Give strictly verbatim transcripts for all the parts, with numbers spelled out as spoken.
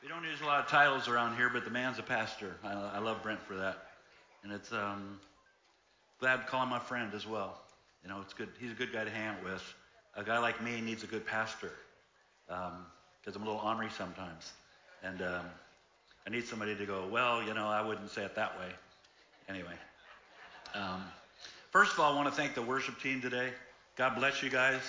We don't use a lot of titles around here, but the man's a pastor. I, I love Brent for that. And it's um, glad to call him my friend as well. You know, it's good. He's a good guy to hang out with. A guy like me needs a good pastor because um, I'm a little ornery sometimes. And um, I need somebody to go, well, you know, I wouldn't say it that way. Anyway. Um, first of all, I want to thank the worship team today. God bless you guys.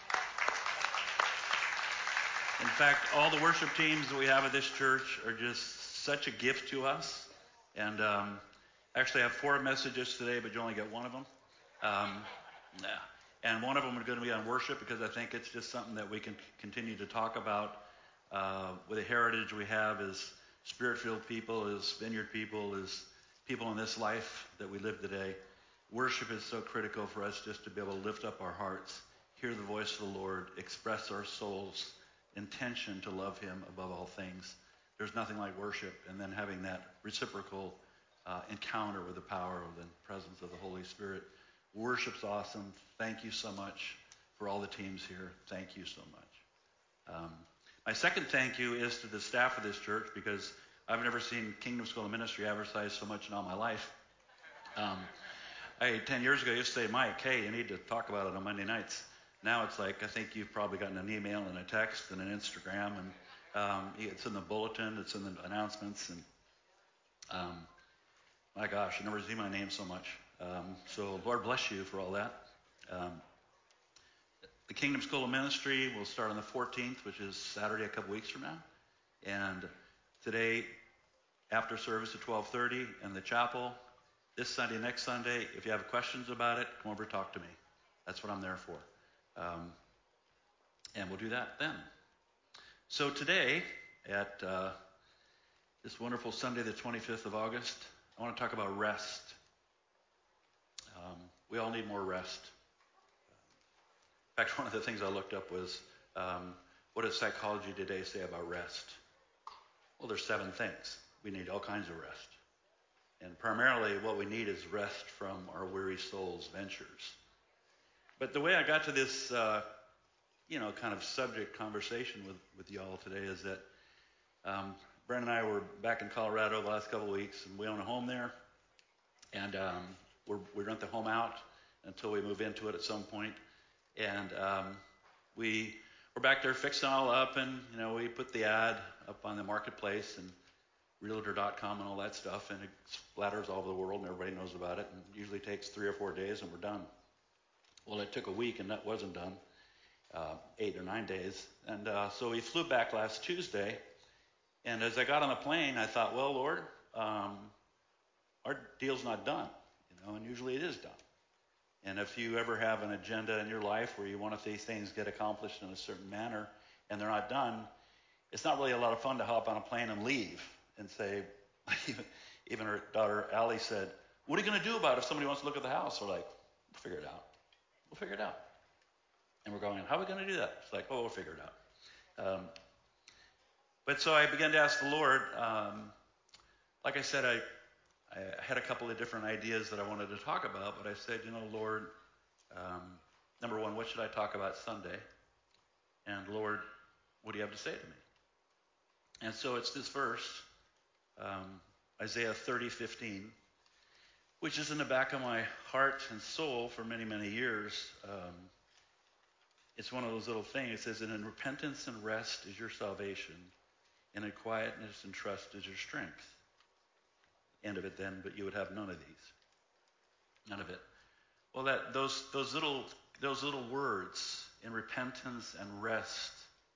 In fact, all the worship teams that we have at this church are just such a gift to us. And um, actually, I have four messages today, but you only get one of them. Um, yeah. And one of them is going to be on worship because I think it's just something that we can continue to talk about uh, with the heritage we have as Spirit-filled people, as Vineyard people, as people in this life that we live today. Worship is so critical for us just to be able to lift up our hearts, hear the voice of the Lord, express our souls' intention to love him above all things. There's nothing like worship, and then having that reciprocal uh, encounter with the power of the presence of the Holy Spirit. Worship's awesome. Thank you so much for all the teams here. Thank you so much. Um, my second thank you is to the staff of this church because I've never seen Kingdom School of Ministry advertised so much in all my life. Um, I, ten years ago, I used to say, Mike, hey, you need to talk about it on Monday nights. Now it's like, I think you've probably gotten an email and a text and an Instagram, and um, it's in the bulletin, it's in the announcements, and um, my gosh, I never see my name so much. Um, so Lord bless you for all that. Um, the Kingdom School of Ministry will start on the fourteenth, which is Saturday, a couple weeks from now. And today, after service at twelve thirty in the chapel, this Sunday, next Sunday, if you have questions about it, come over and talk to me. That's what I'm there for. Um, and we'll do that then. So today, at uh, this wonderful Sunday, the twenty-fifth of August, I want to talk about rest. Um, we all need more rest. In fact, one of the things I looked up was, um, what does psychology today say about rest? Well, there's seven things. We need all kinds of rest. And primarily what we need is rest from our weary souls' ventures. But the way I got to this, uh, you know, kind of subject conversation with, with y'all today is that um, Brent and I were back in Colorado the last couple of weeks, and we own a home there. And um, we're, we rent the home out until we move into it at some point. And um, we we're back there fixing it all up, and you know, we put the ad up on the marketplace and realtor dot com and all that stuff, and it splatters all over the world, and everybody knows about it. And it usually takes three or four days, and we're done. Well, it took a week, and that wasn't done. Uh, eight or nine days. And uh, so we flew back last Tuesday. And as I got on the plane, I thought, well, Lord, um, our deal's not done. You know, and usually it is done. And if you ever have an agenda in your life where you want to see things get accomplished in a certain manner and they're not done, it's not really a lot of fun to hop on a plane and leave and say, even her daughter Allie said, what are you going to do about it if somebody wants to look at the house? We're like, we'll figure it out. We'll figure it out. And we're going, how are we going to do that? It's like, oh, we'll figure it out. Um, but so I began to ask the Lord, um, like I said, I, I had a couple of different ideas that I wanted to talk about, but I said, you know, Lord, um, number one, what should I talk about Sunday? And Lord, what do you have to say to me? And so it's this verse, um, Isaiah thirty fifteen, which is in the back of my heart and soul for many, many years. Um, it's one of those little things. It says, and in repentance and rest is your salvation, and in quietness and trust is your strength. End of it then, but you would have none of these. None of it. Well, that those those little those little words, in repentance and rest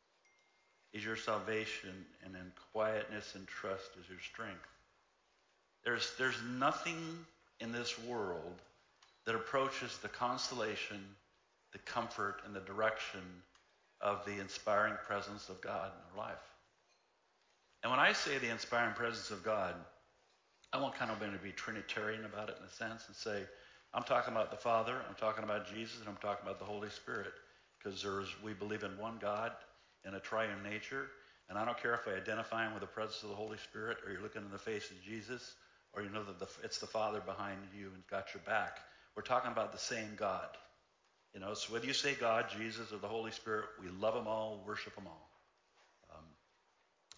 is your salvation, and in quietness and trust is your strength. There's there's nothing in this world that approaches the consolation, the comfort, and the direction of the inspiring presence of God in our life. And when I say the inspiring presence of God, I want kind of going to be Trinitarian about it in a sense and say, I'm talking about the Father, I'm talking about Jesus, and I'm talking about the Holy Spirit, because there's we believe in one God in a triune nature, and I don't care if I identify him with the presence of the Holy Spirit, or you're looking in the face of Jesus, or you know that the, it's the Father behind you and got your back. We're talking about the same God. You know, so whether you say God, Jesus, or the Holy Spirit, we love them all, worship them all. Um,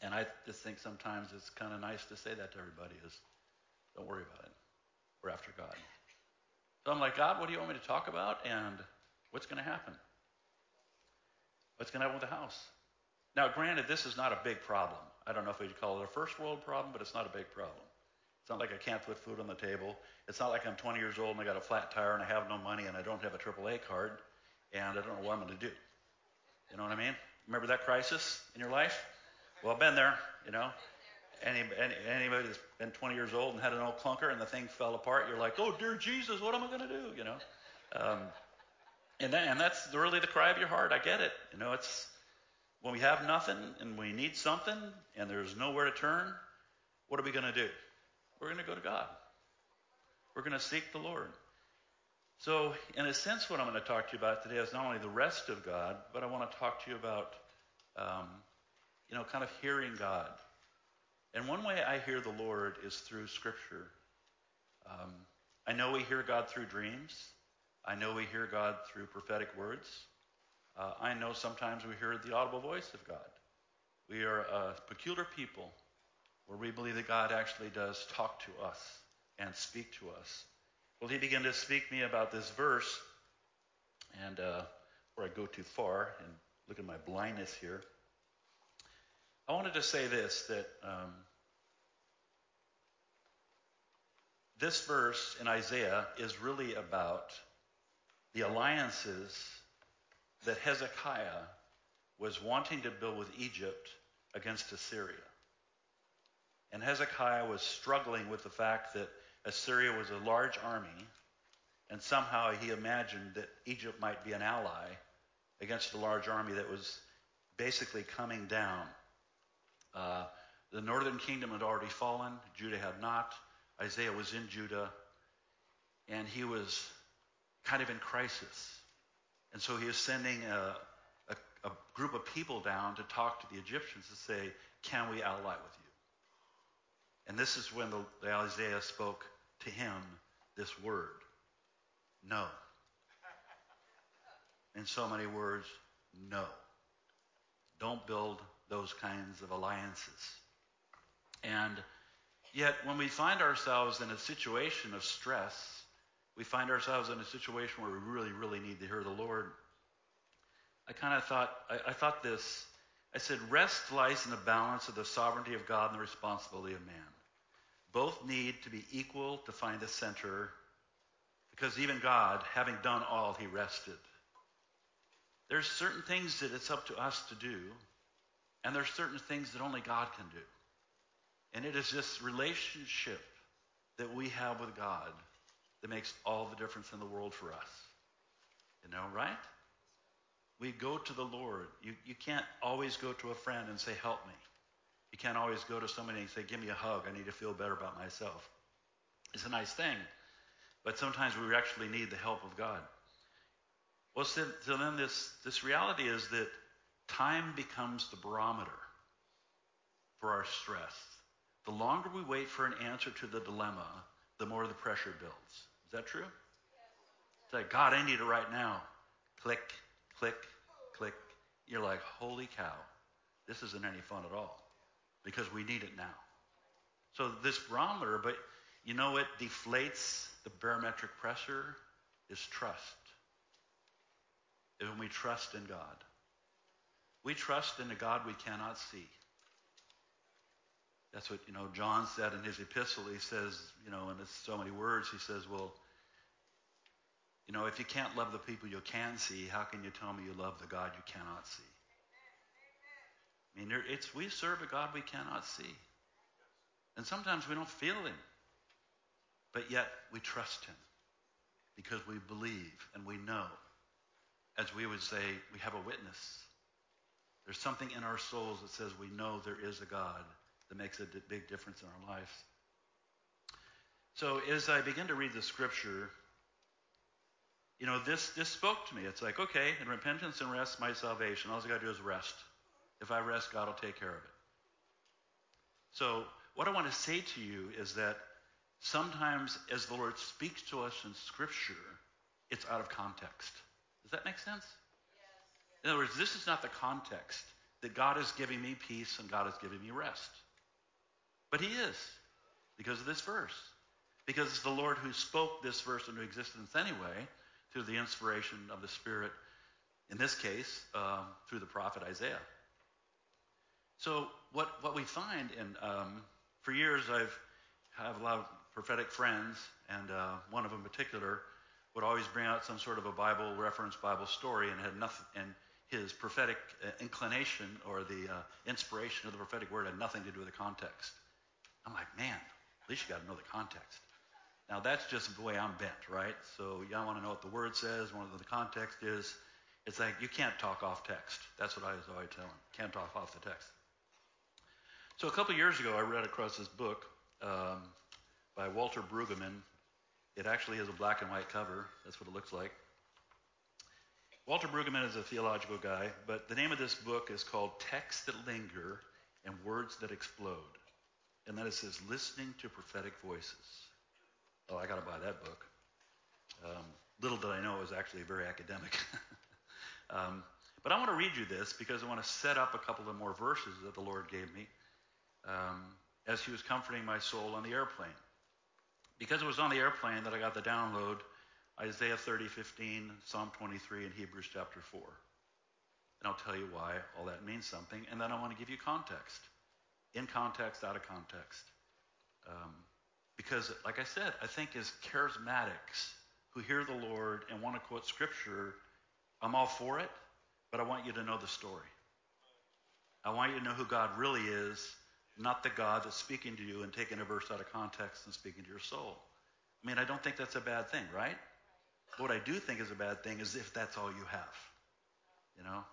And I just think sometimes it's kind of nice to say that to everybody is, don't worry about it. We're after God. So I'm like, God, what do you want me to talk about? And what's going to happen? What's going to happen with the house? Now, granted, this is not a big problem. I don't know if we'd call it a first world problem, but it's not a big problem. It's not like I can't put food on the table. It's not like I'm twenty years old and I got a flat tire and I have no money and I don't have a triple A card and I don't know what I'm going to do. You know what I mean? Remember that crisis in your life? Well, I've been there, you know. Any, any, anybody that's been twenty years old and had an old clunker and the thing fell apart, you're like, oh, dear Jesus, what am I going to do, you know? Um, and, that, and that's really the cry of your heart. I get it. You know, it's when we have nothing and we need something and there's nowhere to turn, what are we going to do? We're going to go to God. We're going to seek the Lord. So, in a sense, what I'm going to talk to you about today is not only the rest of God, but I want to talk to you about, um, you know, kind of hearing God. And one way I hear the Lord is through Scripture. Um, I know we hear God through dreams. I know we hear God through prophetic words. Uh, I know sometimes we hear the audible voice of God. We are a peculiar people where we believe that God actually does talk to us and speak to us. Well, he began to speak to me about this verse, and uh, before I go too far and look at my blindness here, I wanted to say this, that um, this verse in Isaiah is really about the alliances that Hezekiah was wanting to build with Egypt against Assyria. And Hezekiah was struggling with the fact that Assyria was a large army, and somehow he imagined that Egypt might be an ally against a large army that was basically coming down. Uh, the northern kingdom had already fallen. Judah had not. Isaiah was in Judah, and he was kind of in crisis. And so he was sending a, a, a group of people down to talk to the Egyptians to say, can we ally with you? And this is when the, the Isaiah spoke to him this word, no. In so many words, no. Don't build those kinds of alliances. And yet when we find ourselves in a situation of stress, we find ourselves in a situation where we really, really need to hear the Lord. I kind of thought, I, I thought this, I said, rest lies in the balance of the sovereignty of God and the responsibility of man. Both need to be equal to find the center, because even God, having done all, he rested. There's certain things that it's up to us to do, and there's certain things that only God can do. And it is this relationship that we have with God that makes all the difference in the world for us. You know, right? We go to the Lord. You, you can't always go to a friend and say, help me. You can't always go to somebody and say, give me a hug. I need to feel better about myself. It's a nice thing. But sometimes we actually need the help of God. Well, so, so then this, this reality is that time becomes the barometer for our stress. The longer we wait for an answer to the dilemma, the more the pressure builds. Is that true? It's like, God, I need it right now. Click, click, click. You're like, holy cow, this isn't any fun at all, because we need it now. So this barometer, but you know what deflates the barometric pressure is trust. Is when we trust in God. We trust in a God we cannot see. That's what, you know, John said in his epistle. He says, you know, in so many words, he says, well, you know, if you can't love the people you can see, how can you tell me you love the God you cannot see? I mean, it's we serve a God we cannot see. And sometimes we don't feel him. But yet we trust him because we believe and we know. As we would say, we have a witness. There's something in our souls that says we know there is a God that makes a big difference in our lives. So as I begin to read the scripture, you know, this, this spoke to me. It's like, okay, in repentance and rest, my salvation. All I got to do is rest. If I rest, God will take care of it. So what I want to say to you is that sometimes as the Lord speaks to us in scripture, it's out of context. Does that make sense? Yes. In other words, this is not the context that God is giving me peace and God is giving me rest. But he is, because of this verse. Because it's the Lord who spoke this verse into existence anyway, through the inspiration of the Spirit, in this case, um, through the prophet Isaiah. So what, what we find, and um, for years I've have a lot of prophetic friends, and uh, one of them in particular would always bring out some sort of a Bible reference, Bible story, and had nothing, and his prophetic uh, inclination or the uh, inspiration of the prophetic word had nothing to do with the context. I'm like, man, at least you got to know the context. Now that's just the way I'm bent, right? So y'all want to know what the word says, what the context is. It's like you can't talk off text. That's what I was always telling. Can't talk off the text. So a couple years ago, I read across this book um, by Walter Brueggemann. It actually has a black and white cover. That's what it looks like. Walter Brueggemann is a theological guy, but the name of this book is called Texts That Linger and Words That Explode. And then it says, Listening to Prophetic Voices. Oh, I got to buy that book. Um, little did I know it was actually very academic. um, but I want to read you this because I want to set up a couple of more verses that the Lord gave me um, as he was comforting my soul on the airplane. Because it was on the airplane that I got the download, Isaiah thirty fifteen, Psalm twenty-three, and Hebrews chapter four. And I'll tell you why all that means something. And then I want to give you context. In context, out of context. Um, because, like I said, I think as charismatics who hear the Lord and want to quote Scripture, I'm all for it, but I want you to know the story. I want you to know who God really is, not the God that's speaking to you and taking a verse out of context and speaking to your soul. I mean, I don't think that's a bad thing, right? What I do think is a bad thing is if that's all you have, you know?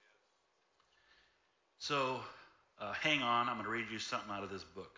So, uh, hang on. I'm going to read you something out of this book.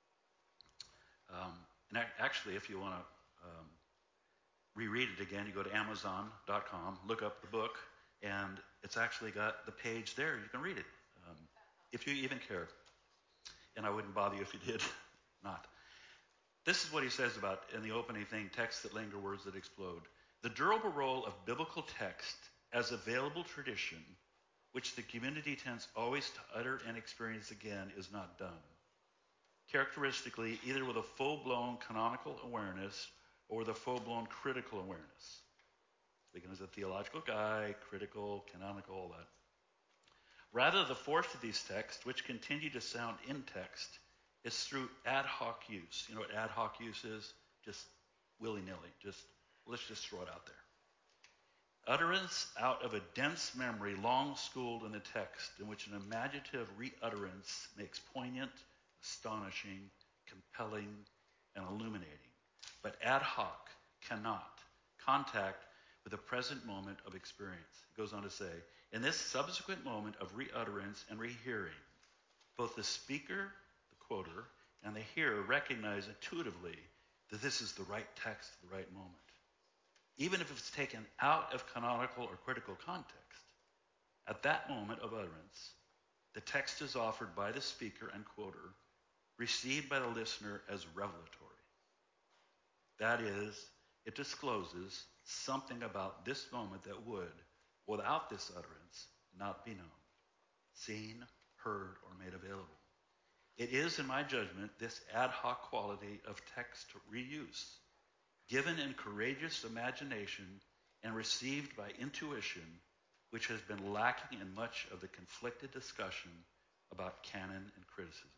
Um, and actually, if you want to um, reread it again, you go to amazon dot com, look up the book, and it's actually got the page there. You can read it, um, if you even care. And I wouldn't bother you if you did not. This is what he says about, in the opening thing, texts that linger, words that explode. The durable role of biblical text as available tradition, which the community tends always to utter and experience again, is not done. Characteristically, either with a full-blown canonical awareness or with a full-blown critical awareness. Speaking as a theological guy, critical, canonical, all that. Rather, the force of these texts, which continue to sound in text, is through ad hoc use. You know what ad hoc use is? Just willy-nilly. Just, let's just throw it out there. Utterance out of a dense memory long schooled in the text, in which an imaginative re-utterance makes poignant, astonishing, compelling, and illuminating. But ad hoc cannot contact with the present moment of experience. It goes on to say, in this subsequent moment of re-utterance and rehearing, both the speaker, the quoter, and the hearer recognize intuitively that this is the right text at the right moment. Even if it's taken out of canonical or critical context, at that moment of utterance, the text is offered by the speaker and quoter, received by the listener as revelatory. That is, it discloses something about this moment that would, without this utterance, not be known, seen, heard, or made available. It is, in my judgment, this ad hoc quality of text reuse, given in courageous imagination and received by intuition, which has been lacking in much of the conflicted discussion about canon and criticism.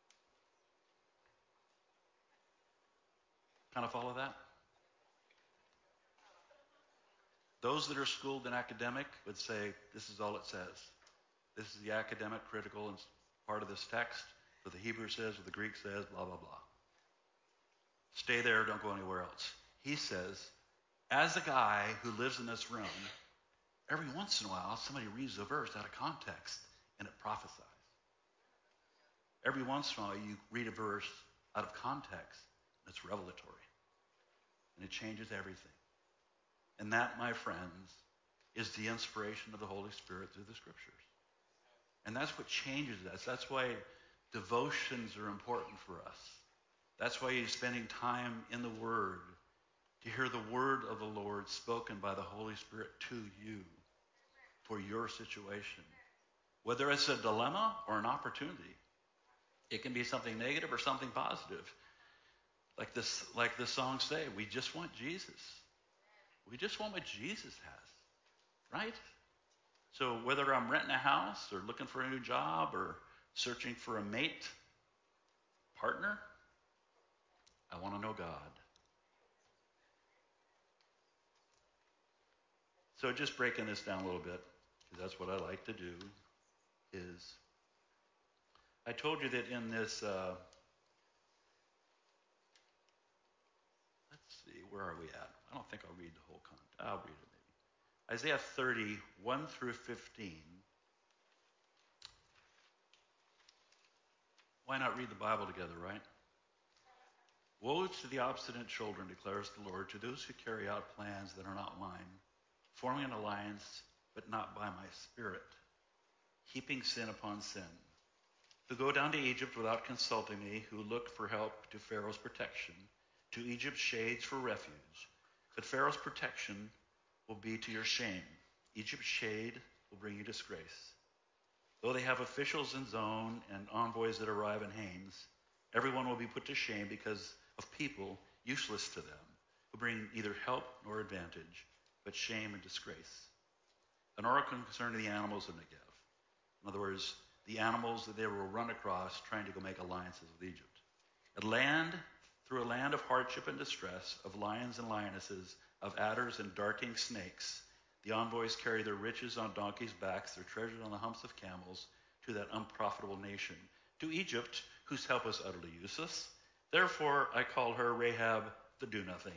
Kind of follow that? Those that are schooled in academic would say, this is all it says. This is the academic, critical part of this text. What the Hebrew says, what the Greek says, blah, blah, blah. Stay there, don't go anywhere else. He says, as a guy who lives in this room, every once in a while, somebody reads a verse out of context and it prophesies. Every once in a while, you read a verse out of context and it's revelatory. And it changes everything. And that, my friends, is the inspiration of the Holy Spirit through the Scriptures. And that's what changes us. That's why devotions are important for us. That's why you're spending time in the Word to hear the Word of the Lord spoken by the Holy Spirit to you for your situation. Whether it's a dilemma or an opportunity, it can be something negative or something positive. Like this, like the songs say, we just want Jesus. We just want what Jesus has, right? So whether I'm renting a house or looking for a new job or searching for a mate, partner, I want to know God. So just breaking this down a little bit, because that's what I like to do, is I told you that in this, uh, let's see, where are we at? I don't think I'll read the whole content. I'll read it maybe. Isaiah thirty, one through fifteen. Why not read the Bible together, right? Woe to the obstinate children, declares the Lord, to those who carry out plans that are not mine, forming an alliance, but not by my spirit, heaping sin upon sin, who go down to Egypt without consulting me, who look for help to Pharaoh's protection, to Egypt's shades for refuge. But Pharaoh's protection will be to your shame. Egypt's shade will bring you disgrace. Though they have officials in Zone and envoys that arrive in Hanes, everyone will be put to shame because of people useless to them, who bring neither help nor advantage, but shame and disgrace. An oracle concerning the animals of Negev. In other words, the animals that they will run across trying to go make alliances with Egypt. A land, through a land of hardship and distress, of lions and lionesses, of adders and darting snakes, the envoys carry their riches on donkeys' backs, their treasures on the humps of camels, to that unprofitable nation, to Egypt, whose help is utterly useless. Therefore, I call her Rahab the do-nothing.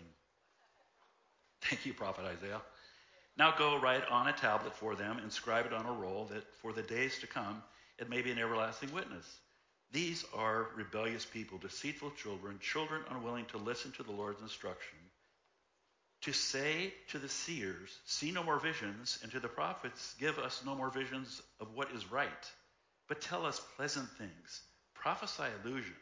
Thank you, Prophet Isaiah. Now go, write on a tablet for them, inscribe it on a roll, that for the days to come it may be an everlasting witness. These are rebellious people, deceitful children, children unwilling to listen to the Lord's instruction. To say to the seers, see no more visions, and to the prophets, give us no more visions of what is right, but tell us pleasant things, prophesy illusions.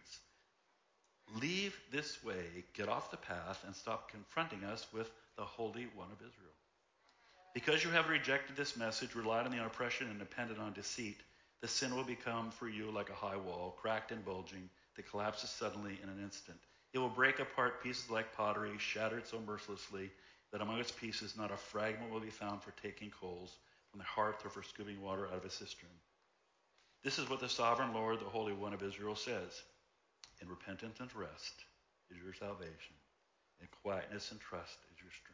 Leave this way, get off the path, and stop confronting us with the Holy One of Israel. Because you have rejected this message, relied on the oppression, and depended on deceit, the sin will become for you like a high wall, cracked and bulging, that collapses suddenly in an instant. It will break apart pieces like pottery, shattered so mercilessly that among its pieces not a fragment will be found for taking coals from the hearth or for scooping water out of a cistern. This is what the sovereign Lord, the Holy One of Israel, says. In repentance and rest is your salvation. In quietness and trust is your strength.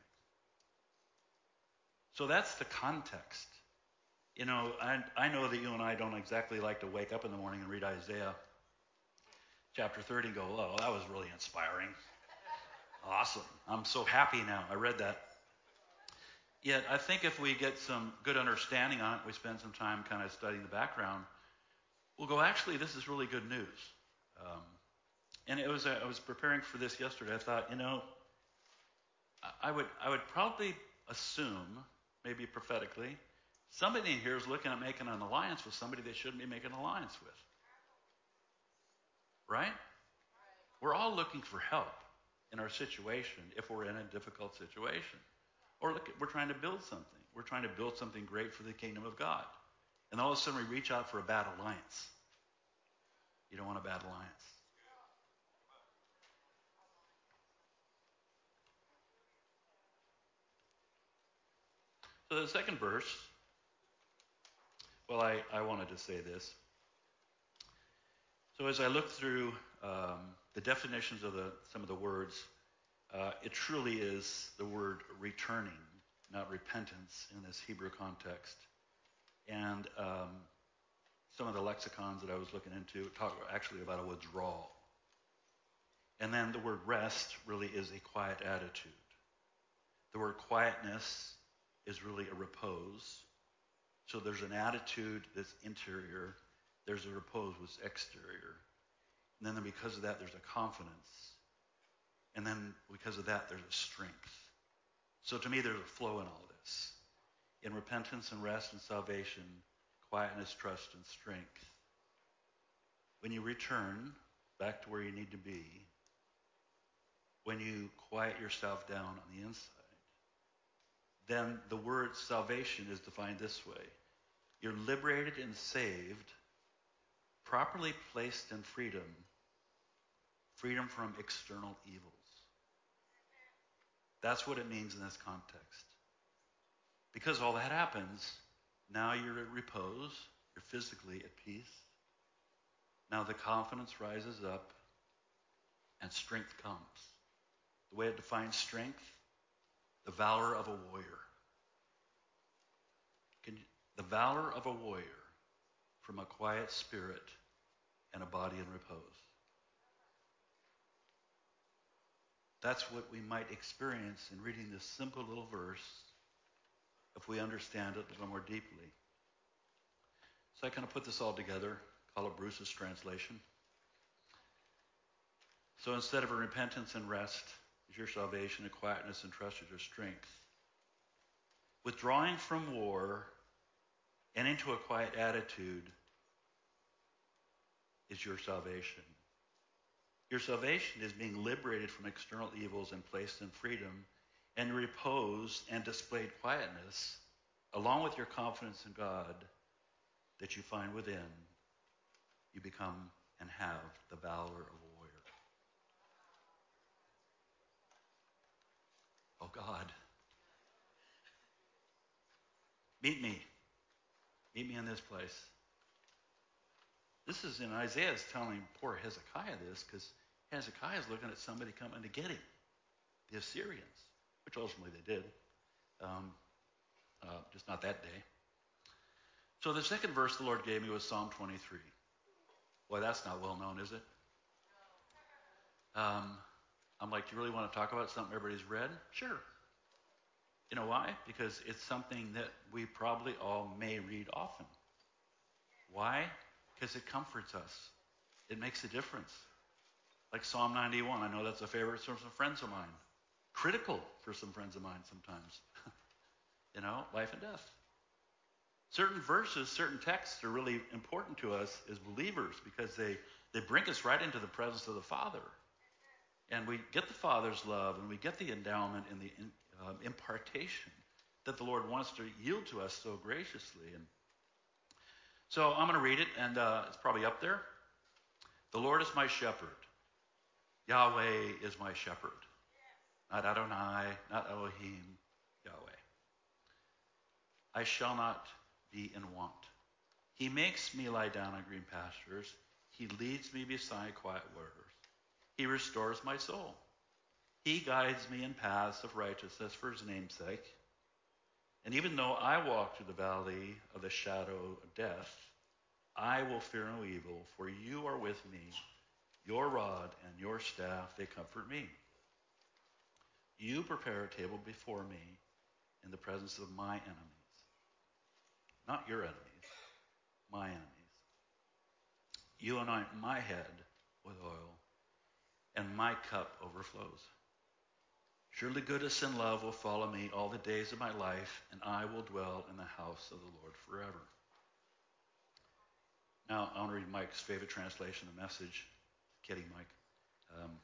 So that's the context. You know, I, I know that you and I don't exactly like to wake up in the morning and read Isaiah chapter thirty and go, oh, that was really inspiring. Awesome. I'm so happy now. I read that. Yet I think if we get some good understanding on it, we spend some time kind of studying the background, we'll go, actually, this is really good news. Um, and it was, uh, I was preparing for this yesterday. I thought, you know, I would, I would probably assume, maybe prophetically, somebody in here is looking at making an alliance with somebody they shouldn't be making an alliance with. Right? We're all looking for help in our situation if we're in a difficult situation. Or look, we're trying to build something. We're trying to build something great for the kingdom of God. And all of a sudden we reach out for a bad alliance. You don't want a bad alliance. So the second verse, well, I, I wanted to say this. So as I look through um, the definitions of the, some of the words, uh, it truly is the word returning, not repentance in this Hebrew context. And um, some of the lexicons that I was looking into talk actually about a withdrawal. And then the word rest really is a quiet attitude. The word quietness is really a repose. So there's an attitude that's interior. There's a repose that's exterior. And then because of that, there's a confidence. And then because of that, there's a strength. So to me, there's a flow in all this. In repentance and rest and salvation, quietness, trust, and strength. When you return back to where you need to be, when you quiet yourself down on the inside, then the word salvation is defined this way. You're liberated and saved, properly placed in freedom, freedom from external evils. That's what it means in this context. Because all that happens, now you're at repose, you're physically at peace. Now the confidence rises up and strength comes. The way it defines strength, the valor of a warrior. Can you, the valor of a warrior from a quiet spirit and a body in repose. That's what we might experience in reading this simple little verse if we understand it a little more deeply. So I kind of put this all together, call it Bruce's translation. So instead of a repentance and rest, is your salvation, and quietness and trust is your strength. Withdrawing from war and into a quiet attitude is your salvation. Your salvation is being liberated from external evils and placed in freedom, and repose and displayed quietness, along with your confidence in God that you find within, you become and have the valor of a warrior. Oh God, meet me. Meet me in this place. This is in Isaiah's telling poor Hezekiah this, because Hezekiah is looking at somebody coming to get him, the Assyrians, which ultimately they did, um, uh, just not that day. So the second verse the Lord gave me was Psalm twenty-three. Boy, that's not well known, is it? Um, I'm like, do you really want to talk about something everybody's read? Sure. You know why? Because it's something that we probably all may read often. Why? Because it comforts us. It makes a difference. Like Psalm ninety-one, I know that's a favorite from some friends of mine. Critical for some friends of mine sometimes. You know, life and death. Certain verses, certain texts are really important to us as believers because they, they bring us right into the presence of the Father. And we get the Father's love, and we get the endowment and the in, uh, impartation that the Lord wants to yield to us so graciously. And so I'm going to read it, and uh, it's probably up there. The Lord is my shepherd. Yahweh is my shepherd. Not Adonai, not Elohim, Yahweh. I shall not be in want. He makes me lie down on green pastures. He leads me beside quiet waters. He restores my soul. He guides me in paths of righteousness for his name's sake. And even though I walk through the valley of the shadow of death, I will fear no evil, for you are with me. Your rod and your staff, they comfort me. You prepare a table before me in the presence of my enemies. Not your enemies, my enemies. You anoint my head with oil, and my cup overflows. Surely goodness and love will follow me all the days of my life, and I will dwell in the house of the Lord forever. Now, I want to read Mike's favorite translation of Message. Kidding, Mike. Um,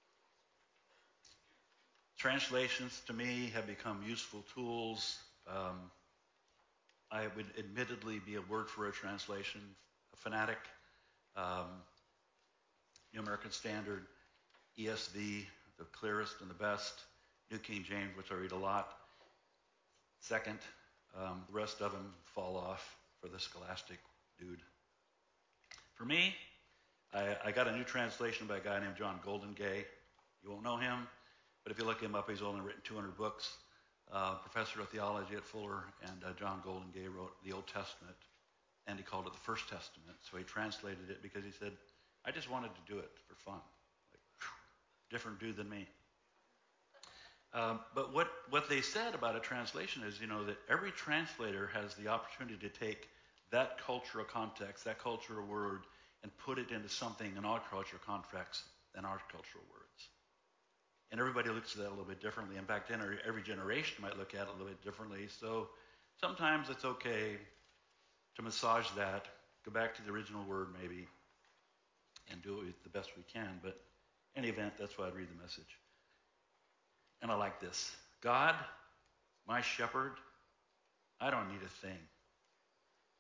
translations, to me, have become useful tools. Um, I would admittedly be a word for a translation, a fanatic. Um, New American Standard, E S V, the clearest and the best. New King James, which I read a lot. Second, um, the rest of them fall off for the scholastic dude. For me, I, I got a new translation by a guy named John Goldingay. You won't know him, but if you look him up, he's only written two hundred books. Uh, professor of theology at Fuller, and uh, John Goldingay wrote the Old Testament, and he called it the First Testament. So he translated it because he said, I just wanted to do it for fun. Like, whew, different dude than me. Um, but what, what they said about a translation is, you know, that every translator has the opportunity to take that cultural context, that cultural word, and put it into something in our cultural context than our cultural words. And everybody looks at that a little bit differently. In fact, every generation might look at it a little bit differently. So sometimes it's okay to massage that, go back to the original word maybe, and do it the best we can. But in any event, that's why I read the Message. And I like this. God, my shepherd, I don't need a thing.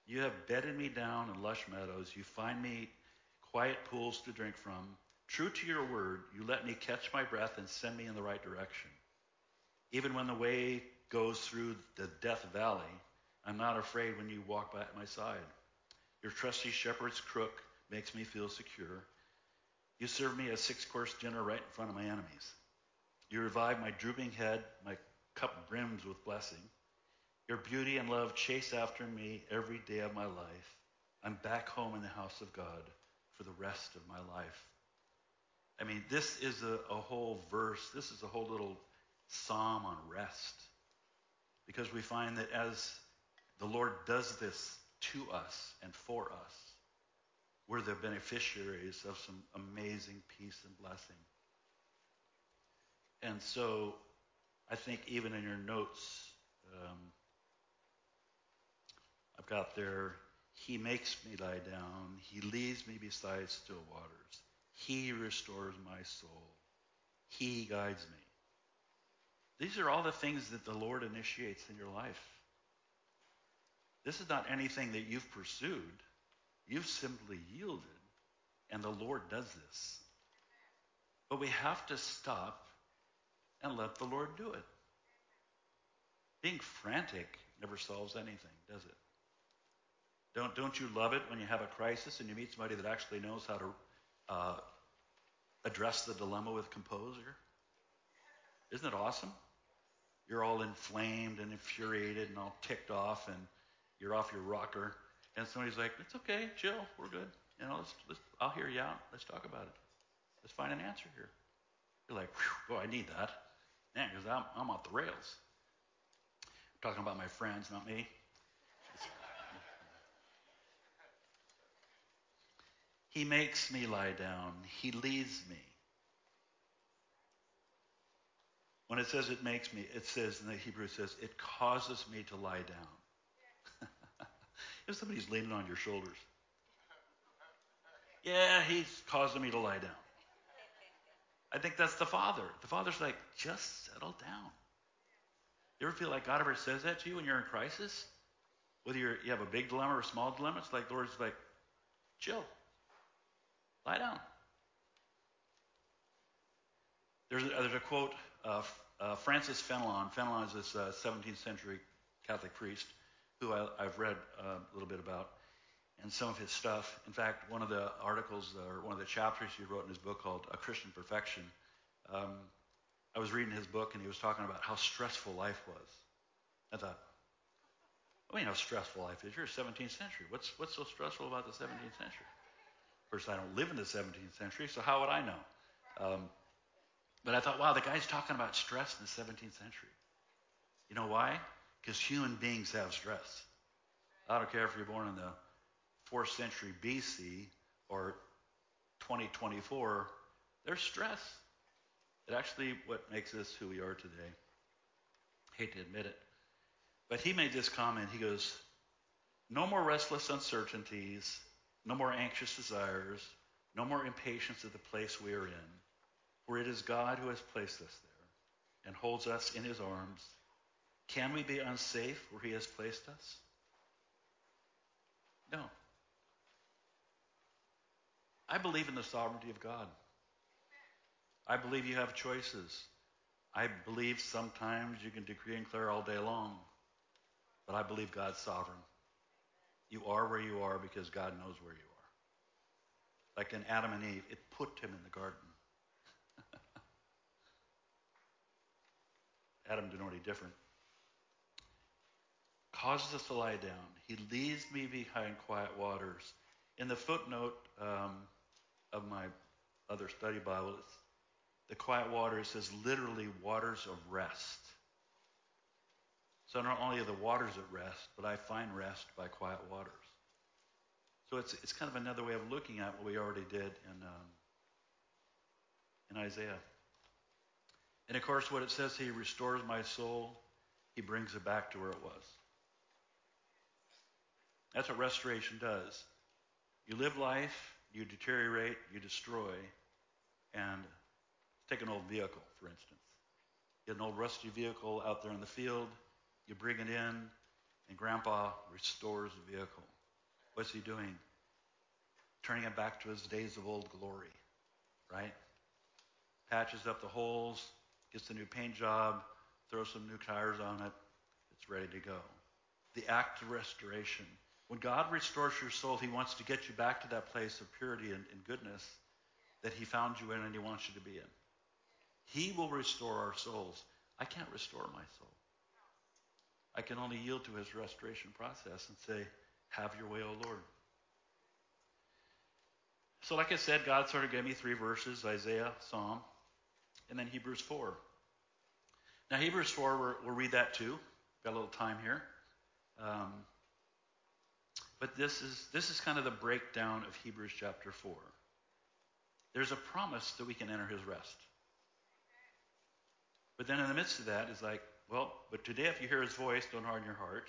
You have bedded me down in lush meadows. You find me quiet pools to drink from. True to your word, you let me catch my breath and send me in the right direction. Even when the way goes through the death valley, I'm not afraid when you walk by at my side. Your trusty shepherd's crook makes me feel secure. You serve me a six-course dinner right in front of my enemies. You revive my drooping head. My cup brims with blessing. Your beauty and love chase after me every day of my life. I'm back home in the house of God for the rest of my life. I mean, this is a, a whole verse. This is a whole little psalm on rest. Because we find that as the Lord does this to us and for us, we're the beneficiaries of some amazing peace and blessing. And so I think even in your notes, um, I've got there, he makes me lie down. He leads me beside still waters. He restores my soul. He guides me. These are all the things that the Lord initiates in your life. This is not anything that you've pursued. You've simply yielded, and the Lord does this. But we have to stop and let the Lord do it. Being frantic never solves anything, does it? Don't, don't you love it when you have a crisis and you meet somebody that actually knows how to uh, address the dilemma with composure? Isn't it awesome? You're all inflamed and infuriated and all ticked off, and you're off your rocker, and somebody's like, "It's okay, chill, we're good. You know, let's, let's, I'll hear you out. Let's talk about it. Let's find an answer here." You're like, "Whew, boy, I need that, man, because I'm, I'm off the rails." I'm talking about my friends, not me. He makes me lie down. He leads me. When it says it makes me, it says in the Hebrew, it says it causes me to lie down. If somebody's leaning on your shoulders, yeah, he's causing me to lie down. I think that's the Father. The Father's like, just settle down. You ever feel like God ever says that to you when you're in crisis? Whether you're, you have a big dilemma or a small dilemma, it's like the Lord's like, chill. Lie down. There's a, there's a quote, uh, uh, Francis Fenelon. Fenelon is this uh, seventeenth century Catholic priest who I, I've read uh, a little bit about, and some of his stuff. In fact, one of the articles or one of the chapters he wrote in his book called A Christian Perfection, um, I was reading his book and he was talking about how stressful life was. I thought, I mean, how stressful life is. You're seventeenth century. What's what's so stressful about the seventeenth century? Of course, I don't live in the seventeenth century, so how would I know? Um, but I thought, wow, the guy's talking about stress in the seventeenth century. You know why? Because human beings have stress. I don't care if you're born in the fourth century B C or twenty twenty-four, there's stress. It's actually what makes us who we are today. Hate to admit it. But he made this comment. He goes, no more restless uncertainties, no more anxious desires, no more impatience at the place we are in, for it is God who has placed us there and holds us in his arms. Can we be unsafe where he has placed us? No. I believe in the sovereignty of God. I believe you have choices. I believe sometimes you can decree and declare all day long, but I believe God's sovereign. You are where you are because God knows where you are. Like in Adam and Eve, it put him in the garden. Adam didn't know any different. Causes us to lie down. He leads me behind quiet waters. In the footnote um, of my other study Bible, it's, the quiet waters says literally waters of rest. So not only are the waters at rest, but I find rest by quiet waters. So it's it's kind of another way of looking at what we already did in um, in Isaiah. And of course, what it says, he restores my soul. He brings it back to where it was. That's what restoration does. You live life, you deteriorate, you destroy, and take an old vehicle, for instance. You get an old rusty vehicle out there in the field, you bring it in, and Grandpa restores the vehicle. What's he doing? Turning him back to his days of old glory, right? Patches up the holes, gets a new paint job, throws some new tires on it. It's ready to go. The act of restoration. When God restores your soul, he wants to get you back to that place of purity and, and goodness that he found you in and he wants you to be in. He will restore our souls. I can't restore my soul. I can only yield to his restoration process and say, have your way, O Lord. So like I said, God sort of gave me three verses, Isaiah, Psalm, and then Hebrews four. Now Hebrews four, we're, we'll read that too. Got a little time here. Um, but this is this is kind of the breakdown of Hebrews chapter four. There's a promise that we can enter his rest. But then in the midst of that is like, well, but today if you hear his voice, don't harden your heart.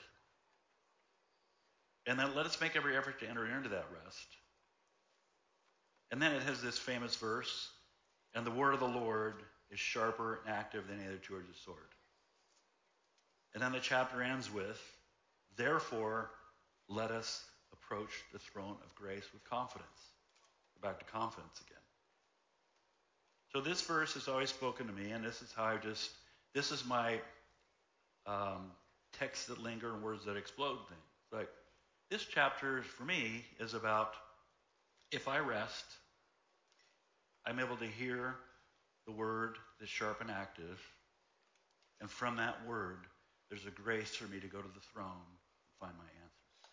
And then let us make every effort to enter into that rest. And then it has this famous verse, and the word of the Lord is sharper and active than any other two-edged sword. And then the chapter ends with, therefore, let us approach the throne of grace with confidence. We're back to confidence again. So this verse has always spoken to me, and this is how I just, this is my um, texts that linger and words that explode thing. It's like, this chapter for me is about, if I rest, I'm able to hear the word that's sharp and active, and from that word, there's a grace for me to go to the throne and find my answers.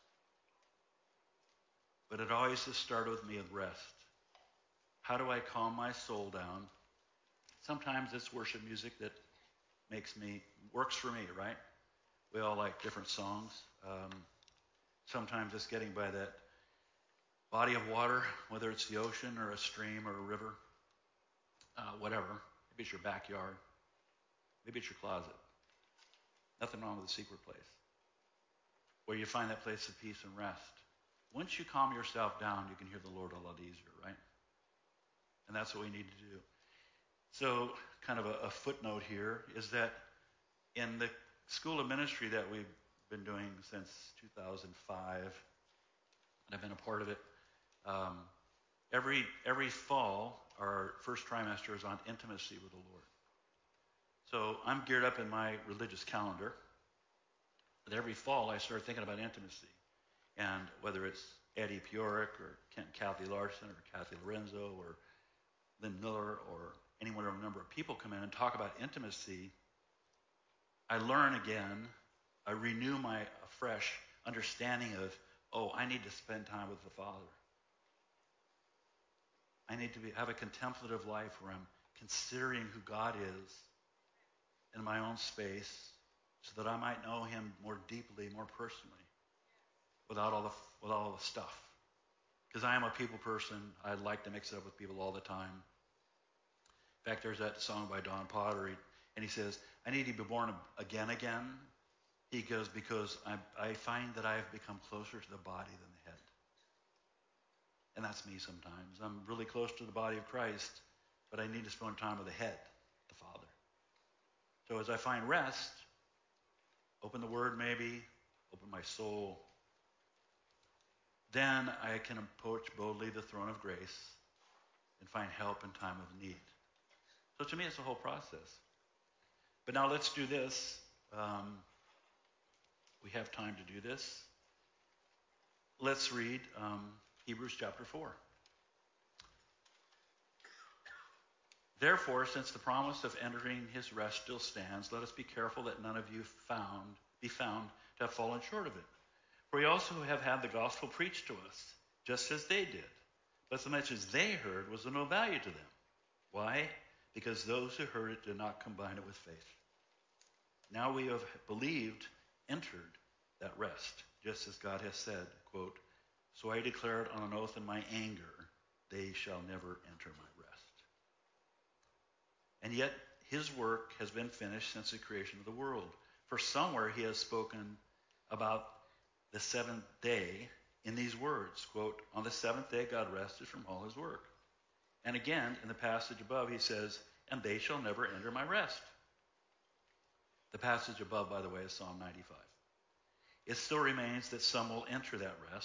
But it always has started with me with rest. How do I calm my soul down? Sometimes it's worship music that makes me, works for me, right? We all like different songs. Um, sometimes it's getting by that body of water, whether it's the ocean or a stream or a river, uh, whatever. Maybe it's your backyard. Maybe it's your closet. Nothing wrong with a secret place where you find that place of peace and rest. Once you calm yourself down, you can hear the Lord a lot easier, right? And that's what we need to do. So kind of a, a footnote here is that in the School of Ministry that we've been doing since two thousand five, and I've been a part of it, um, every every fall, our first trimester is on intimacy with the Lord. So I'm geared up in my religious calendar. But every fall I start thinking about intimacy. And whether it's Eddie Pioric or Kent Kathy Larson or Kathy Lorenzo or Lynn Miller or any whatever number of people come in and talk about intimacy, I learn again, I renew my fresh understanding of, oh, I need to spend time with the Father. I need to be, have a contemplative life where I'm considering who God is in my own space so that I might know him more deeply, more personally, without all the, with all the stuff. Because I am a people person. I like to mix it up with people all the time. In fact, there's that song by Don Potter, and he says, I need to be born again again. He goes, because I, I find that I have become closer to the body than the head. And that's me sometimes. I'm really close to the body of Christ, but I need to spend time with the head, the Father. So as I find rest, open the Word maybe, open my soul, then I can approach boldly the throne of grace and find help in time of need. So to me, it's a whole process. But now let's do this. Um, we have time to do this. Let's read um, Hebrews chapter four. Therefore, since the promise of entering his rest still stands, let us be careful that none of you found be found to have fallen short of it. For we also have had the gospel preached to us, just as they did. But so much as they heard was of no value to them. Why? Because those who heard it did not combine it with faith. Now we have believed, entered that rest, just as God has said, quote, so I declared on an oath in my anger, they shall never enter my rest. And yet his work has been finished since the creation of the world. For somewhere he has spoken about the seventh day in these words, quote, on the seventh day God rested from all his work. And again, in the passage above, he says, and they shall never enter my rest. The passage above, by the way, is Psalm ninety-five. It still remains that some will enter that rest,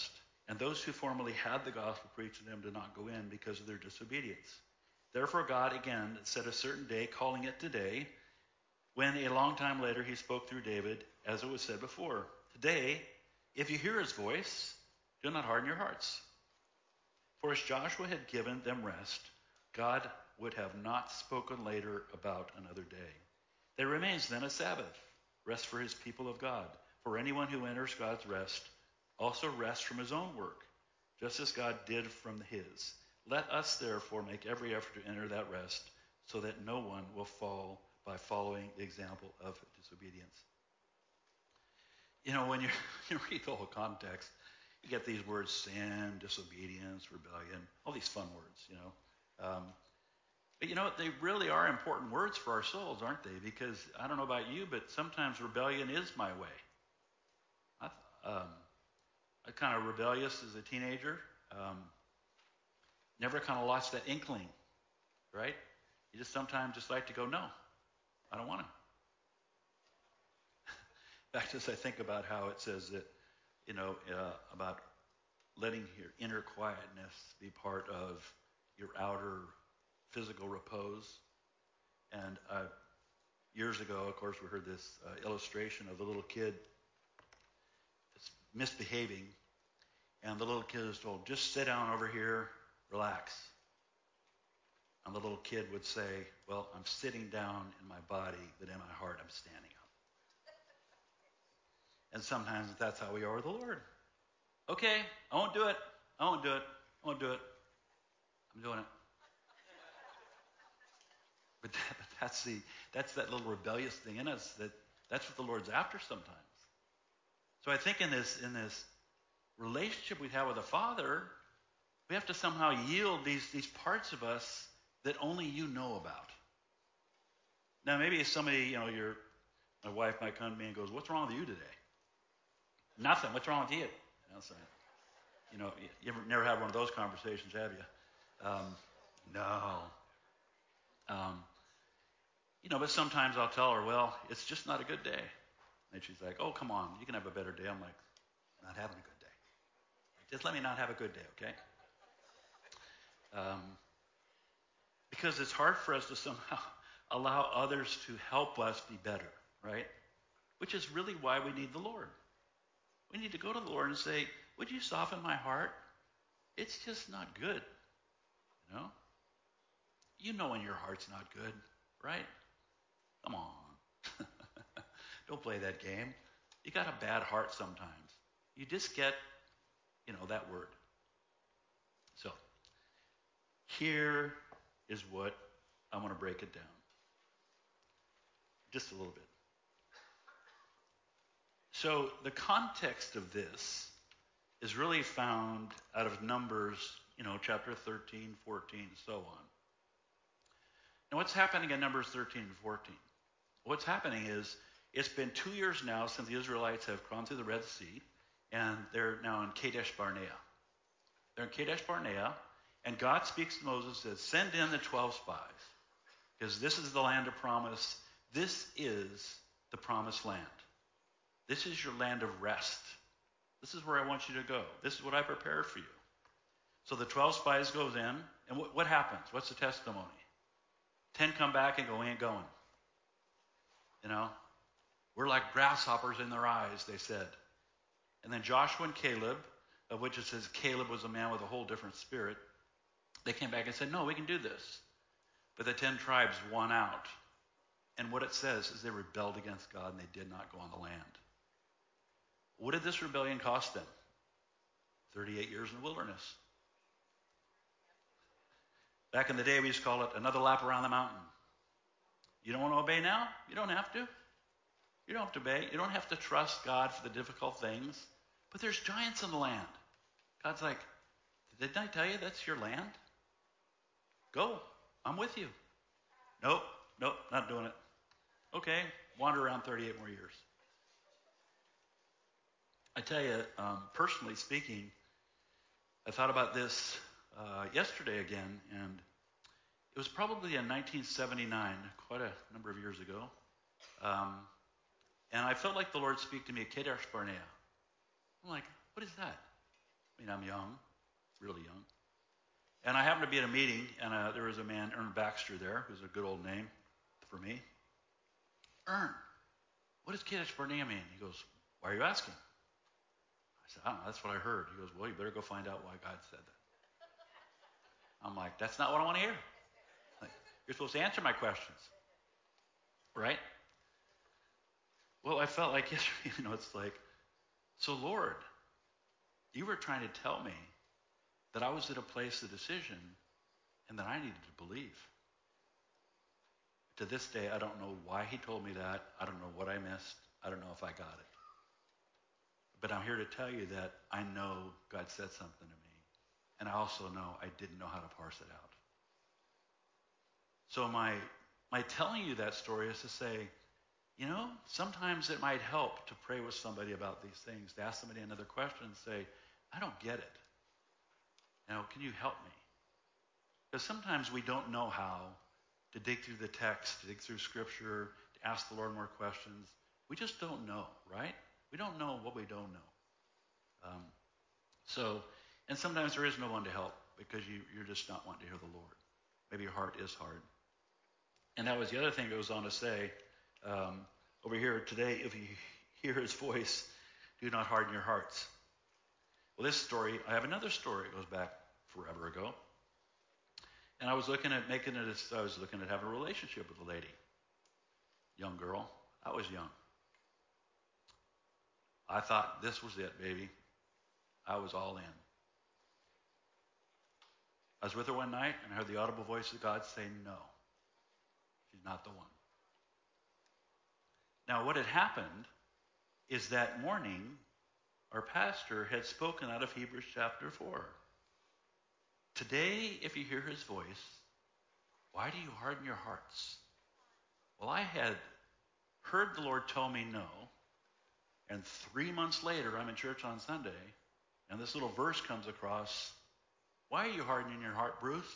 And those who formerly had the gospel preached to them did not go in because of their disobedience. Therefore God again set a certain day, calling it today, when a long time later he spoke through David, as it was said before. Today, if you hear his voice, do not harden your hearts. For as Joshua had given them rest, God would have not spoken later about another day. There remains then a Sabbath, rest for his people of God. For anyone who enters God's rest also rests from his own work, just as God did from his. Let us therefore make every effort to enter that rest, so that no one will fall by following the example of disobedience. You know, when you, you read the whole context, you get these words: sin, disobedience, rebellion, all these fun words, you know. Um, but you know what? They really are important words for our souls, aren't they? Because I don't know about you, but sometimes rebellion is my way. I, um, I kind of rebellious as a teenager. Um, never kind of lost that inkling, right? You just sometimes just like to go, no, I don't want to. In fact, as I think about how it says that, you know, uh, about letting your inner quietness be part of your outer physical repose. And uh, years ago, of course, we heard this uh, illustration of the little kid that's misbehaving, and the little kid is told, just sit down over here, relax. And the little kid would say, well, I'm sitting down in my body, but in my heart I'm standing up. And sometimes that's how we are with the Lord. Okay, I won't do it. I won't do it. I won't do it. I'm doing it. But, that, but that's the that's that little rebellious thing in us. That that's what the Lord's after sometimes. So I think in this in this relationship we have with the Father, we have to somehow yield these these parts of us that only you know about. Now maybe if somebody, you know, your my wife might come to me and goes, "What's wrong with you today?" Nothing. What's wrong with you? You know, so, you know, you ever never had one of those conversations, have you? Um, no. Um, you know, but sometimes I'll tell her, well, it's just not a good day. And she's like, oh, come on, you can have a better day. I'm like, not having a good day. Just let me not have a good day, okay? Um, because it's hard for us to somehow allow others to help us be better, right? Which is really why we need the Lord. We need to go to the Lord and say, would you soften my heart? It's just not good, you know? You know when your heart's not good, right? Come on. Don't play that game. You got a bad heart sometimes. You just get, you know, that word. So, here is what I want to break it down. Just a little bit. So, the context of this is really found out of Numbers, you know, chapter thirteen, fourteen, and so on. Now, what's happening in Numbers thirteen and fourteen? What's happening is it's been two years now since the Israelites have gone through the Red Sea, and they're now in Kadesh Barnea. They're in Kadesh Barnea, and God speaks to Moses and says, send in the twelve spies, because this is the land of promise. This is the promised land. This is your land of rest. This is where I want you to go. This is what I prepared for you. So the twelve spies goes in, and what, what happens? What's the testimony? Ten come back and go, we ain't going. You know, we're like grasshoppers in their eyes, they said. And then Joshua and Caleb, of which it says Caleb was a man with a whole different spirit, they came back and said, no, we can do this. But the ten tribes won out. And what it says is they rebelled against God and they did not go on the land. What did this rebellion cost them? thirty-eight years in the wilderness. Back in the day, we used to call it another lap around the mountain. You don't want to obey now? You don't have to. You don't have to obey. You don't have to trust God for the difficult things. But there's giants in the land. God's like, didn't I tell you that's your land? Go. I'm with you. Nope. Nope. Not doing it. Okay. Wander around thirty-eight more years. I tell you, um, personally speaking, I thought about this uh, yesterday again, and it was probably in nineteen seventy-nine, quite a number of years ago. Um, and I felt like the Lord speak to me at Kadesh Barnea. I'm like, what is that? I mean, I'm young, really young. And I happened to be at a meeting, and uh, there was a man, Ern Baxter, there, who's a good old name for me. Ern, what does Kadesh Barnea mean? He goes, why are you asking? I said, I don't know, that's what I heard. He goes, well, you better go find out why God said that. I'm like, that's not what I want to hear. Like, you're supposed to answer my questions, right? Well, I felt like yesterday, you know, it's like, so Lord, you were trying to tell me that I was at a place of decision and that I needed to believe. To this day, I don't know why he told me that. I don't know what I missed. I don't know if I got it. But I'm here to tell you that I know God said something to me. And I also know I didn't know how to parse it out. So my, my telling you that story is to say, you know, sometimes it might help to pray with somebody about these things, to ask somebody another question and say, I don't get it. Now, can you help me? Because sometimes we don't know how to dig through the text, to dig through Scripture, to ask the Lord more questions. We just don't know, right? We don't know what we don't know. Um, so, and sometimes there is no one to help because you, you're just not wanting to hear the Lord. Maybe your heart is hard. And that was the other thing it goes on to say um, over here today, if you hear his voice, do not harden your hearts. Well, this story, I have another story. It goes back forever ago. And I was looking at making it, I was looking at having a relationship with a lady. Young girl. I was young. I thought this was it, baby. I was all in. I was with her one night and I heard the audible voice of God say, no, she's not the one. Now, what had happened is that morning, our pastor had spoken out of Hebrews chapter four. Today, if you hear his voice, why do you harden your hearts? Well, I had heard the Lord tell me no, and three months later, I'm in church on Sunday, and this little verse comes across. Why are you hardening your heart, Bruce?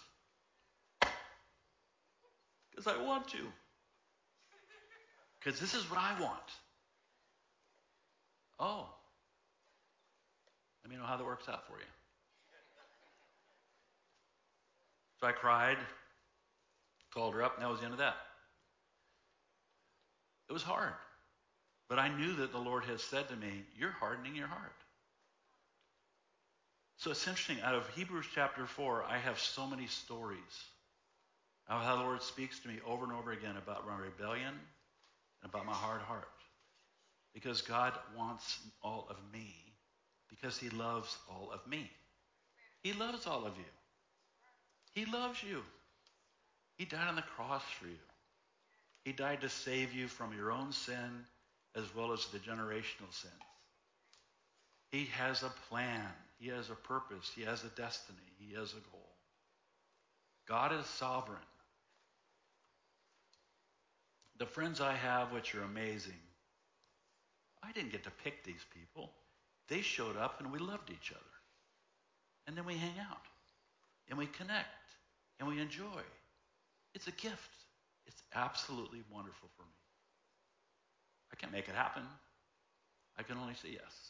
Because I want to. Because this is what I want. Oh. Let me know how that works out for you. So I cried, called her up, and that was the end of that. It was hard. But I knew that the Lord had said to me, you're hardening your heart. So it's interesting, out of Hebrews chapter four, I have so many stories of how the Lord speaks to me over and over again about my rebellion and about my hard heart. Because God wants all of me, because he loves all of me. He loves all of you. He loves you. He died on the cross for you. He died to save you from your own sin as well as the generational sins. He has a plan. He has a purpose. He has a destiny. He has a goal. God is sovereign. The friends I have, which are amazing, I didn't get to pick these people. They showed up and we loved each other. And then we hang out. And we connect. And we enjoy. It's a gift. It's absolutely wonderful for me. I can't make it happen. I can only say yes.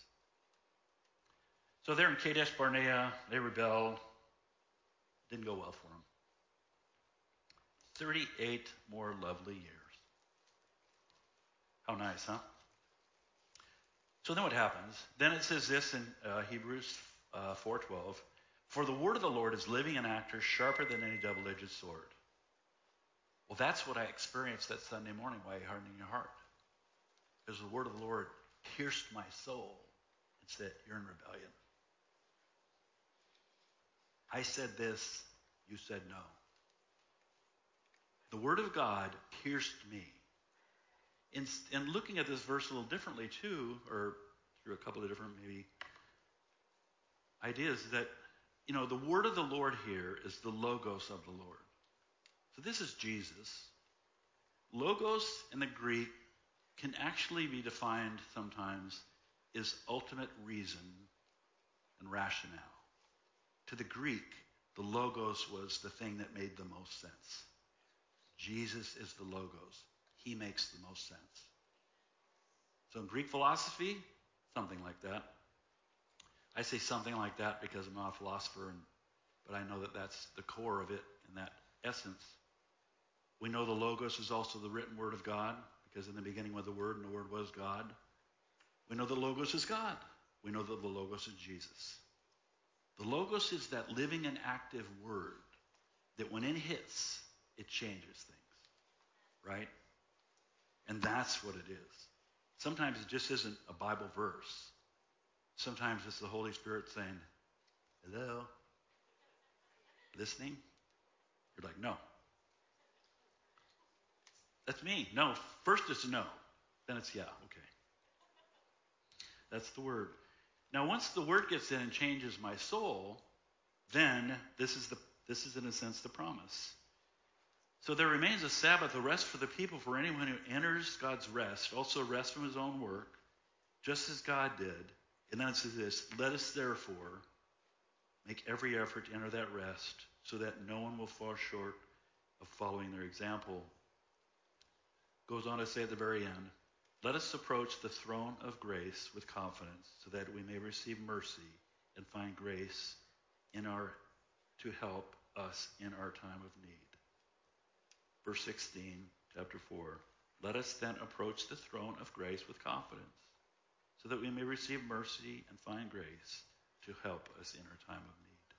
So they're in Kadesh Barnea. They rebel. Didn't go well for them. thirty-eight more lovely years. How nice, huh? So then what happens? Then it says this in uh, Hebrews uh, four twelve. For the word of the Lord is living and active, sharper than any double-edged sword. Well, that's what I experienced that Sunday morning while hardening your heart. Because the word of the Lord pierced my soul and said, you're in rebellion. I said this, you said no. The word of God pierced me. In, in looking at this verse a little differently too, or through a couple of different maybe ideas, that, you know, the word of the Lord here is the logos of the Lord. So this is Jesus. Logos in the Greek can actually be defined sometimes as ultimate reason and rationale. To the Greek, the logos was the thing that made the most sense. Jesus is the logos. He makes the most sense. So in Greek philosophy, something like that. I say something like that because I'm not a philosopher, and, but I know that that's the core of it and that essence. We know the Logos is also the written word of God, because in the beginning was the Word, and the Word was God. We know the Logos is God. We know that the Logos is Jesus. The Logos is that living and active word that when it hits, it changes things, right? And that's what it is. Sometimes it just isn't a Bible verse. Sometimes it's the Holy Spirit saying, hello? Listening? You're like, no. That's me. No. First it's no. Then it's yeah. Okay. That's the word. Now, once the word gets in and changes my soul, then this is the this is in a sense the promise. So there remains a Sabbath, a rest for the people, for anyone who enters God's rest, also rest from his own work, just as God did. And then it says this, let us therefore make every effort to enter that rest, so that no one will fall short of following their example. Goes on to say at the very end, let us approach the throne of grace with confidence, so that we may receive mercy and find grace in our to help us in our time of need. Verse sixteen, chapter four. Let us then approach the throne of grace with confidence, so that we may receive mercy and find grace to help us in our time of need.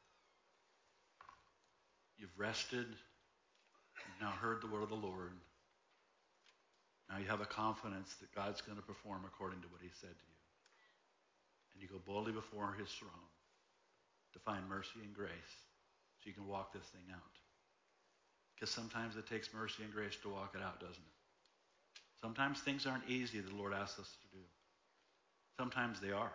You've rested. You've now heard the word of the Lord. Now you have a confidence that God's going to perform according to what he said to you. And you go boldly before his throne to find mercy and grace so you can walk this thing out. Because sometimes it takes mercy and grace to walk it out, doesn't it? Sometimes things aren't easy the Lord asks us to do. Sometimes they are.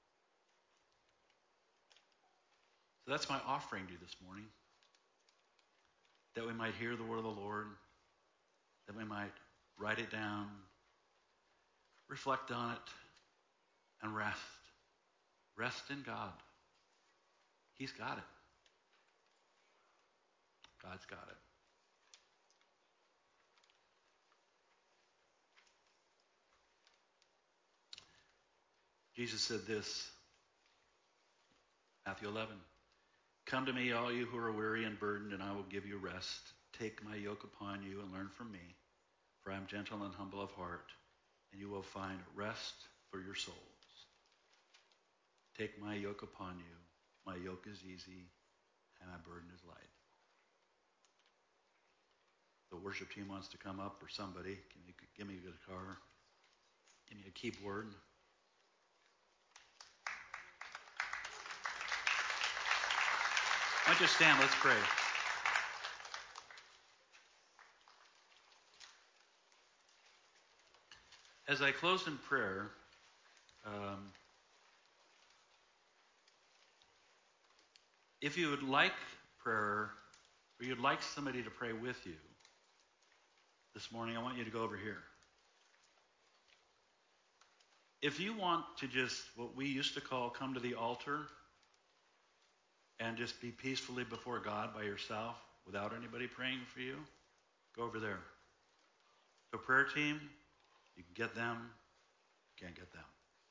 So that's my offering to you this morning. That we might hear the word of the Lord. That we might write it down, reflect on it, and rest. Rest in God. He's got it. God's got it. Jesus said this, Matthew eleven, come to me, all you who are weary and burdened, and I will give you rest. Take my yoke upon you and learn from me, for I am gentle and humble of heart, and you will find rest for your souls. Take my yoke upon you. My yoke is easy, and my burden is light. The worship team wants to come up, or somebody. Can you give me a guitar? Give me a keyboard. Why don't you stand? Let's pray. As I close in prayer, um, if you would like prayer, or you'd like somebody to pray with you this morning, I want you to go over here. If you want to just, what we used to call, come to the altar and just be peacefully before God by yourself without anybody praying for you, go over there. So prayer team, you can get them, you can't get them.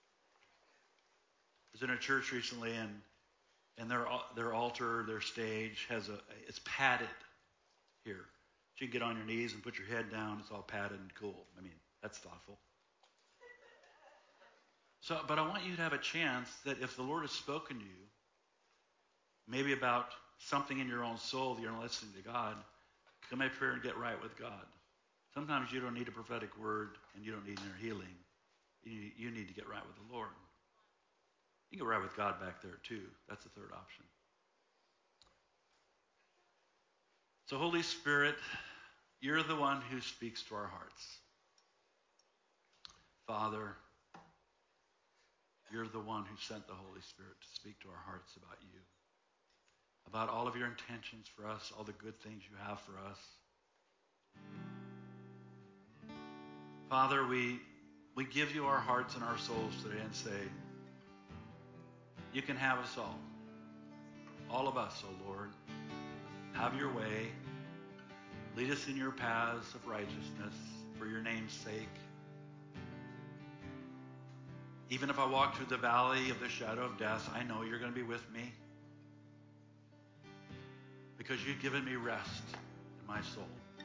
I was in a church recently, and and their their altar, their stage has a, it's padded here. So you can get on your knees and put your head down. It's all padded and cool. I mean, that's thoughtful. So, but I want you to have a chance that if the Lord has spoken to you, maybe about something in your own soul that you're not listening to God, come up here and get right with God. Sometimes you don't need a prophetic word and you don't need inner healing. You, you need to get right with the Lord. You can get right with God back there too. That's the third option. So Holy Spirit, you're the one who speaks to our hearts. Father, you're the one who sent the Holy Spirit to speak to our hearts about you, about all of your intentions for us, all the good things you have for us. Father, we we give you our hearts and our souls today and say, you can have us all. All of us, oh Lord. Have your way. Lead us in your paths of righteousness for your name's sake. Even if I walk through the valley of the shadow of death, I know you're going to be with me because you've given me rest in my soul.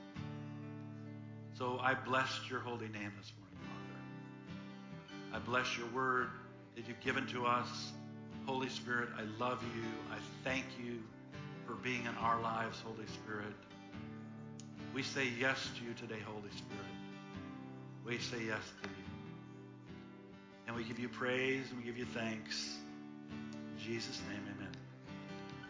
So I bless your holy name this morning, Father. I bless your word that you've given to us. Holy Spirit, I love you. I thank you for being in our lives, Holy Spirit. We say yes to you today, Holy Spirit. We say yes to you. And we give you praise and we give you thanks. In Jesus' name, amen.